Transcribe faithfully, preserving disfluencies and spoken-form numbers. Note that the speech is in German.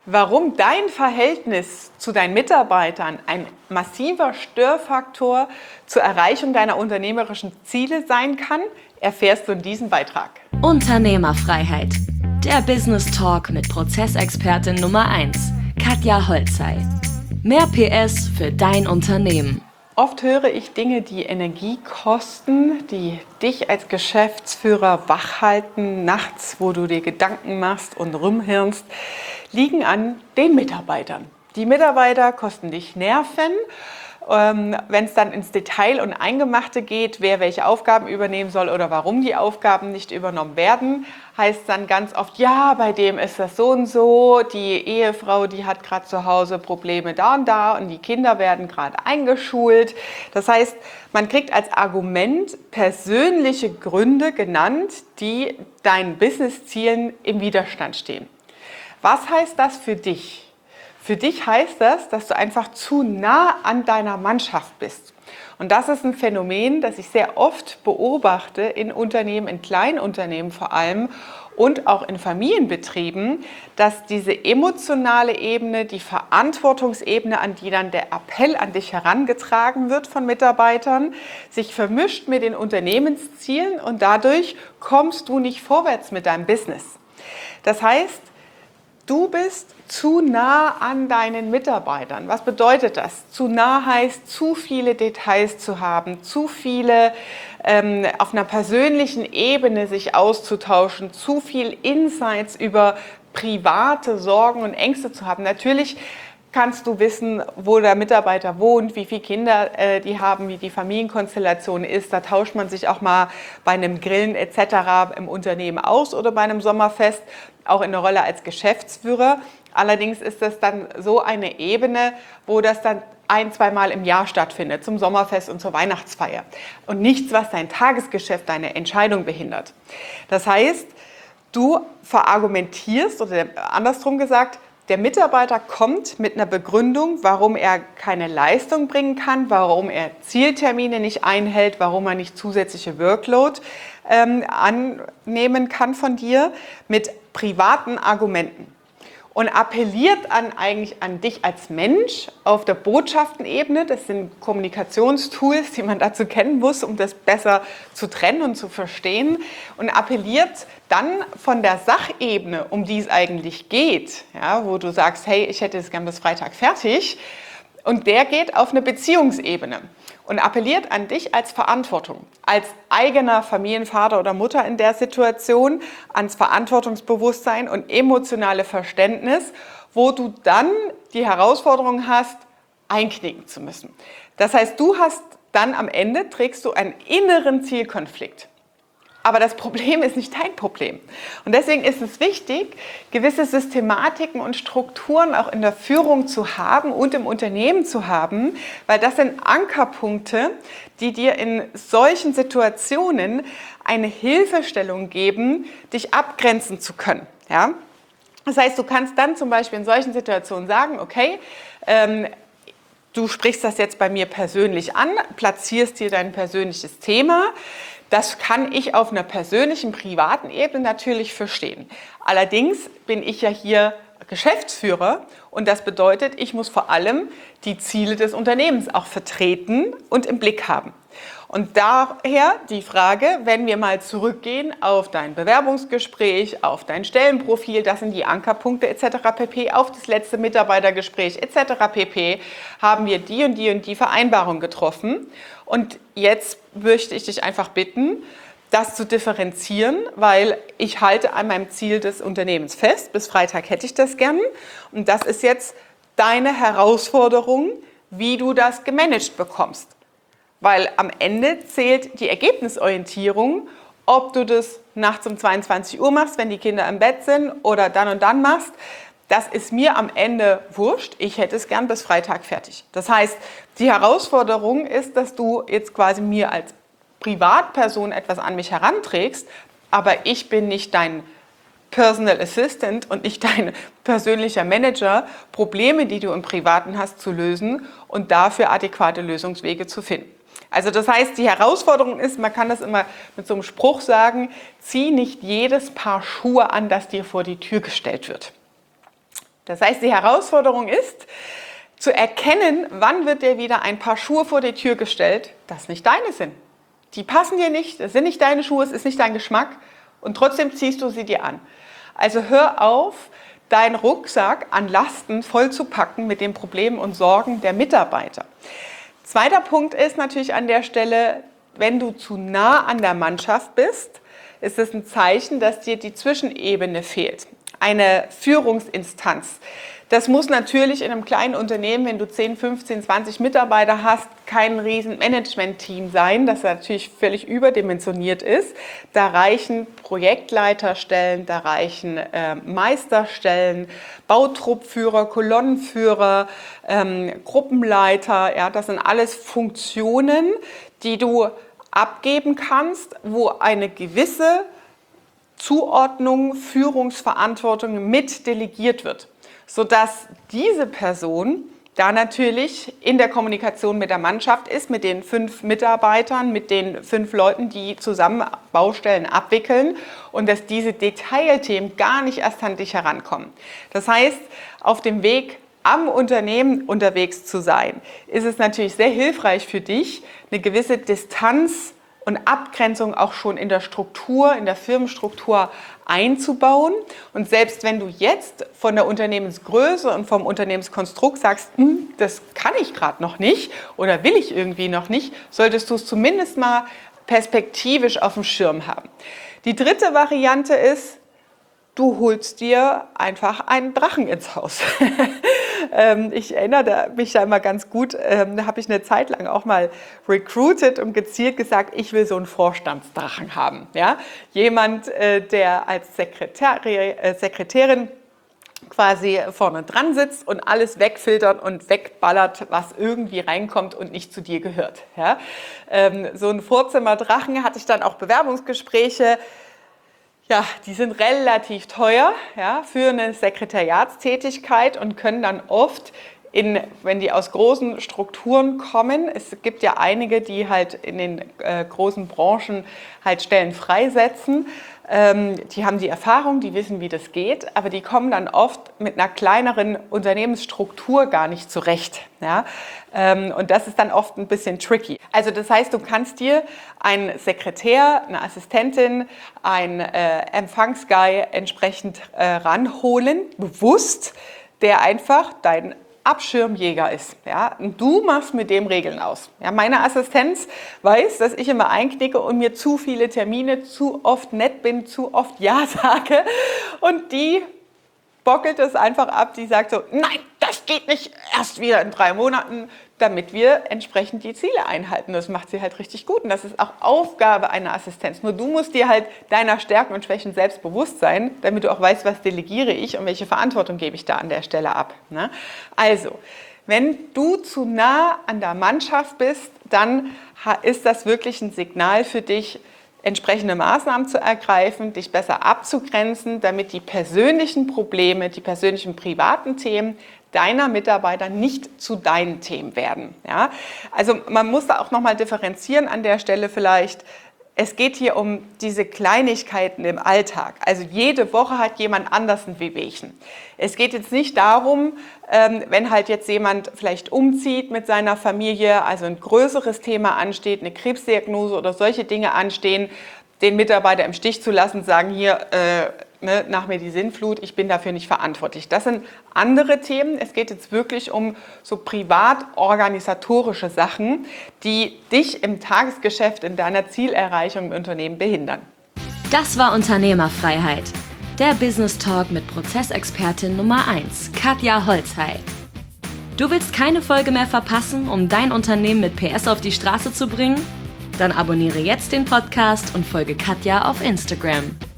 Warum dein Verhältnis zu deinen Mitarbeitern ein massiver Störfaktor zur Erreichung deiner unternehmerischen Ziele sein kann, erfährst du in diesem Beitrag. Unternehmerfreiheit. Der Business Talk mit Prozessexpertin Nummer eins, Katja Holzei. Mehr P S für dein Unternehmen. Oft höre ich Dinge, die Energie kosten, die dich als Geschäftsführer wach halten, nachts, wo du dir Gedanken machst und rumhirnst, liegen an den Mitarbeitern. Die Mitarbeiter kosten dich Nerven. Ähm, wenn es dann ins Detail und Eingemachte geht, wer welche Aufgaben übernehmen soll oder warum die Aufgaben nicht übernommen werden, heißt dann ganz oft, ja, bei dem ist das so und so, die Ehefrau, die hat gerade zu Hause Probleme da und da und die Kinder werden gerade eingeschult. Das heißt, man kriegt als Argument persönliche Gründe genannt, die deinen Business-Zielen im Widerstand stehen. Was heißt das für dich? Für dich heißt das, dass du einfach zu nah an deiner Mannschaft bist. Und das ist ein Phänomen, das ich sehr oft beobachte in Unternehmen, in Kleinunternehmen vor allem und auch in Familienbetrieben, dass diese emotionale Ebene, die Verantwortungsebene, an die dann der Appell an dich herangetragen wird von Mitarbeitern, sich vermischt mit den Unternehmenszielen und dadurch kommst du nicht vorwärts mit deinem Business. Das heißt, du bist zu nah an deinen Mitarbeitern. Was bedeutet das? Zu nah heißt, zu viele Details zu haben, zu viele ähm, auf einer persönlichen Ebene sich auszutauschen, zu viel Insights über private Sorgen und Ängste zu haben. Natürlich kannst du wissen, wo der Mitarbeiter wohnt, wie viele Kinder äh, die haben, wie die Familienkonstellation ist. Da tauscht man sich auch mal bei einem Grillen et cetera im Unternehmen aus oder bei einem Sommerfest, auch in der Rolle als Geschäftsführer. Allerdings ist das dann so eine Ebene, wo das dann ein-, zweimal im Jahr stattfindet, zum Sommerfest und zur Weihnachtsfeier. Und nichts, was dein Tagesgeschäft, deine Entscheidung behindert. Das heißt, du verargumentierst, oder andersrum gesagt, der Mitarbeiter kommt mit einer Begründung, warum er keine Leistung bringen kann, warum er Zieltermine nicht einhält, warum er nicht zusätzliche Workload ähm, annehmen kann von dir, mit privaten Argumenten. Und appelliert an, eigentlich an dich als Mensch auf der Botschaftenebene. Das sind Kommunikationstools, die man dazu kennen muss, um das besser zu trennen und zu verstehen. Und appelliert dann von der Sachebene, um die es eigentlich geht, ja, wo du sagst, hey, ich hätte es gern bis Freitag fertig. Und der geht auf eine Beziehungsebene und appelliert an dich als Verantwortung, als eigener Familienvater oder Mutter in der Situation, ans Verantwortungsbewusstsein und emotionale Verständnis, wo du dann die Herausforderung hast, einknicken zu müssen. Das heißt, du hast dann am Ende, trägst du einen inneren Zielkonflikt. Aber das Problem ist nicht dein Problem. Und deswegen ist es wichtig, gewisse Systematiken und Strukturen auch in der Führung zu haben und im Unternehmen zu haben, weil das sind Ankerpunkte, die dir in solchen Situationen eine Hilfestellung geben, dich abgrenzen zu können. Ja? Das heißt, du kannst dann zum Beispiel in solchen Situationen sagen, okay, ähm, du sprichst das jetzt bei mir persönlich an, platzierst dir dein persönliches Thema. Das kann ich auf einer persönlichen, privaten Ebene natürlich verstehen. Allerdings bin ich ja hier Geschäftsführer und das bedeutet, ich muss vor allem die Ziele des Unternehmens auch vertreten und im Blick haben. Und daher die Frage, wenn wir mal zurückgehen auf dein Bewerbungsgespräch, auf dein Stellenprofil, das sind die Ankerpunkte et cetera pp., auf das letzte Mitarbeitergespräch et cetera pp., haben wir die und die und die Vereinbarung getroffen. Und jetzt möchte ich dich einfach bitten, das zu differenzieren, weil ich halte an meinem Ziel des Unternehmens fest. Bis Freitag hätte ich das gern. Und das ist jetzt deine Herausforderung, wie du das gemanagt bekommst. Weil am Ende zählt die Ergebnisorientierung, ob du das nachts um zweiundzwanzig Uhr machst, wenn die Kinder im Bett sind oder dann und dann machst. Das ist mir am Ende wurscht. Ich hätte es gern bis Freitag fertig. Das heißt, die Herausforderung ist, dass du jetzt quasi mir als Privatperson etwas an mich heranträgst, aber ich bin nicht dein Personal Assistant und nicht dein persönlicher Manager, Probleme, die du im Privaten hast, zu lösen und dafür adäquate Lösungswege zu finden. Also das heißt, die Herausforderung ist, man kann das immer mit so einem Spruch sagen, zieh nicht jedes Paar Schuhe an, das dir vor die Tür gestellt wird. Das heißt, die Herausforderung ist, zu erkennen, wann wird dir wieder ein Paar Schuhe vor die Tür gestellt, das nicht deine sind. Die passen dir nicht, das sind nicht deine Schuhe, es ist nicht dein Geschmack und trotzdem ziehst du sie dir an. Also hör auf, deinen Rucksack an Lasten voll zu packen mit den Problemen und Sorgen der Mitarbeiter. Zweiter Punkt ist natürlich an der Stelle, wenn du zu nah an der Mannschaft bist, ist es ein Zeichen, dass dir die Zwischenebene fehlt. Eine Führungsinstanz. Das muss natürlich in einem kleinen Unternehmen, wenn du zehn, fünfzehn, zwanzig Mitarbeiter hast, kein riesen Management-Team sein, das natürlich völlig überdimensioniert ist. Da reichen Projektleiterstellen, da reichen äh, Meisterstellen, Bautruppführer, Kolonnenführer, ähm, Gruppenleiter. Ja, das sind alles Funktionen, die du abgeben kannst, wo eine gewisse Zuordnung, Führungsverantwortung mit delegiert wird, sodass diese Person da natürlich in der Kommunikation mit der Mannschaft ist, mit den fünf Mitarbeitern, mit den fünf Leuten, die zusammen Baustellen abwickeln und dass diese Detailthemen gar nicht erst an dich herankommen. Das heißt, auf dem Weg am Unternehmen unterwegs zu sein, ist es natürlich sehr hilfreich für dich, eine gewisse Distanz und Abgrenzung auch schon in der Struktur, in der Firmenstruktur einzubauen. Und selbst wenn du jetzt von der Unternehmensgröße und vom Unternehmenskonstrukt sagst, hm, das kann ich gerade noch nicht oder will ich irgendwie noch nicht, solltest du es zumindest mal perspektivisch auf dem Schirm haben. Die dritte Variante ist, du holst dir einfach einen Drachen ins Haus. Ich erinnere mich da immer ganz gut, da habe ich eine Zeit lang auch mal recruited und gezielt gesagt, ich will so einen Vorstandsdrachen haben. Ja? Jemand, der als Sekretär, Sekretärin quasi vorne dran sitzt und alles wegfiltert und wegballert, was irgendwie reinkommt und nicht zu dir gehört. Ja? So ein Vorzimmerdrachen hatte ich dann auch Bewerbungsgespräche. Ja, die sind relativ teuer, ja, für eine Sekretariatstätigkeit und können dann oft, in, wenn die aus großen Strukturen kommen, es gibt ja einige, die halt in den äh, großen Branchen halt Stellen freisetzen, ähm, die haben die Erfahrung, die wissen, wie das geht, aber die kommen dann oft mit einer kleineren Unternehmensstruktur gar nicht zurecht. Ja? Ähm, und das ist dann oft ein bisschen tricky. Also das heißt, du kannst dir einen Sekretär, eine Assistentin, einen äh, Empfangsguy entsprechend äh, ranholen, bewusst, der einfach dein Abschirmjäger ist. Ja? Und du machst mit dem Regeln aus. Ja, meine Assistenz weiß, dass ich immer einknicke und mir zu viele Termine, zu oft nett bin, zu oft Ja sage. Und die bockelt es einfach ab, die sagt so, nein, das geht nicht, erst wieder in drei Monaten, damit wir entsprechend die Ziele einhalten. Das macht sie halt richtig gut und das ist auch Aufgabe einer Assistenz. Nur du musst dir halt deiner Stärken und Schwächen selbst bewusst sein, damit du auch weißt, was delegiere ich und welche Verantwortung gebe ich da an der Stelle ab. Ne? Also, wenn du zu nah an der Mannschaft bist, dann ist das wirklich ein Signal für dich, entsprechende Maßnahmen zu ergreifen, dich besser abzugrenzen, damit die persönlichen Probleme, die persönlichen privaten Themen deiner Mitarbeiter nicht zu deinen Themen werden. Ja? Also man muss da auch nochmal differenzieren an der Stelle vielleicht. Es geht hier um diese Kleinigkeiten im Alltag. Also jede Woche hat jemand anders ein Wehwehchen. Es geht jetzt nicht darum, wenn halt jetzt jemand vielleicht umzieht mit seiner Familie, also ein größeres Thema ansteht, eine Krebsdiagnose oder solche Dinge anstehen, den Mitarbeiter im Stich zu lassen, sagen hier, äh, ne, nach mir die Sinnflut, ich bin dafür nicht verantwortlich. Das sind andere Themen. Es geht jetzt wirklich um so privat-organisatorische Sachen, die dich im Tagesgeschäft, in deiner Zielerreichung im Unternehmen behindern. Das war Unternehmerfreiheit. Der Business Talk mit Prozessexpertin Nummer eins, Katja Holzhey. Du willst keine Folge mehr verpassen, um dein Unternehmen mit P S auf die Straße zu bringen? Dann abonniere jetzt den Podcast und folge Katja auf Instagram.